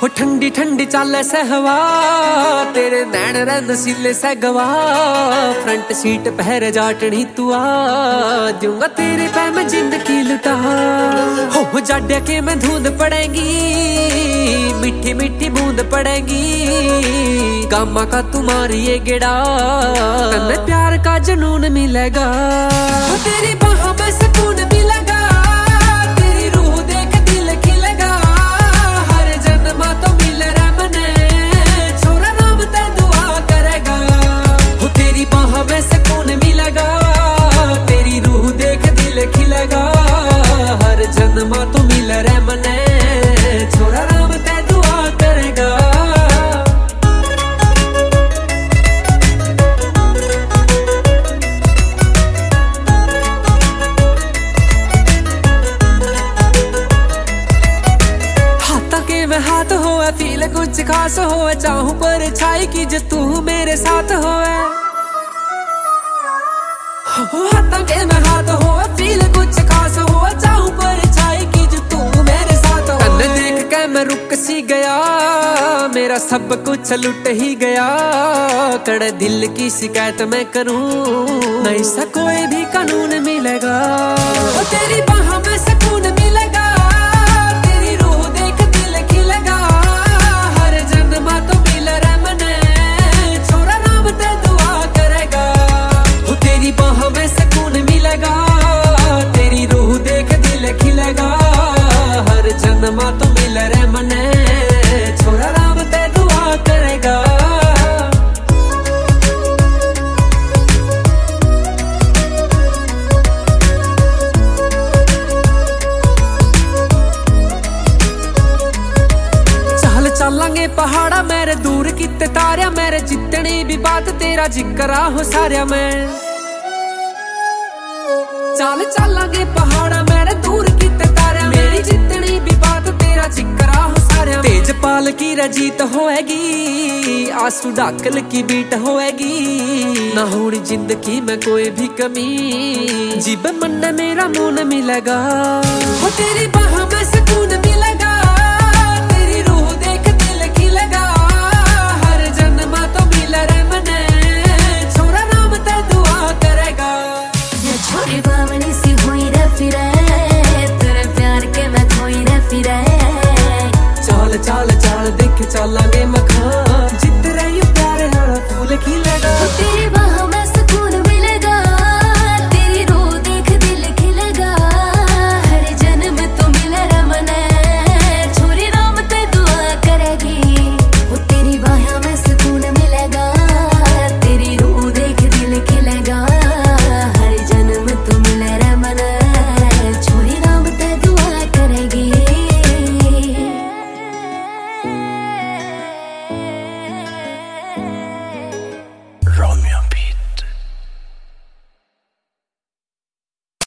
ठंडी ठंडी चाले सहवा तेरे नैन रंग सीले सगवा फ्रंट सीट पहर जाटनी तू आ दूंगा तेरे पे मैं जिंदगी लुटा हो जाड्या के मैं धुंध पड़ेगी मीठी मीठी बूंद पड़ेगी गामा का तुम्हारी ये गिड़ा तन्ने प्यार का जुनून मिलेगा तेरी बाहों में सुकून मिलेगा तेरी रूह देख दिल खिलेगा हर जन्म तो मिल रहा मने छोरा नाम ते दुआ करेगा हो तेरी बाहों में सुकून मिलेगा तेरी रूह देख दिल खिलेगा हर जन्म तो मिल रहा मने छोरा नाम ते दुआ करेगा। हाथ हो फील कुछ खास हो चाहूं पर छाई की जो तू मेरे साथ हो हाथों के में हाथ हो फील कुछ खास हो चाहूं पर छाई की जो तू मेरे साथ हो तन्ने देख के मैं रुक सी गया मेरा सब कुछ लुट ही गया कड़े दिल की शिकायत मैं करूं नहीं सा कोई भी कानून मिलेगा तेरी बाहों में सुकून मिलेगा तेरी रूह देख दिल खिलेगा हर जन्म तो मिल रहा मने छोरा नाम ते दुआ करेगा हो तेरी बाहों में सुकून मिलेगा तेरी रूह देख दिल खिलेगा हर जन्म तो मिल रहा मने छोरा नाम ते दुआ करेगा। चलांगे पहाड़ा मेरे दूर किते तारिया मेरे जितनी भी बात तेरा जिक्र हो सारिया मैं चलांगे पहाड़ा मेरे दूर किते तारिया मेरी जितनी भी बात तेरा जिक्र हो सारिया तेज पाल की रजीत होएगी आंसू डाकल की बीट होएगी ना होनी जिंदगी में कोई भी कमी जीब मन मेरा मुन मिलेगा हो तेरी बाहों में सुकून मिलेगा तेरी रूह देख दिल खिलेगा हर जन्म तो मिल रहा मने छोरा नाम ते दुआ करेगा ये छोरी बावनी सी हुई रे फिरे तेरे प्यार के मैं खोई रे फिरे चाल चाल चाल देख चलांगे मखान जित रही प्यार हारा फूल खिलेगा तेरी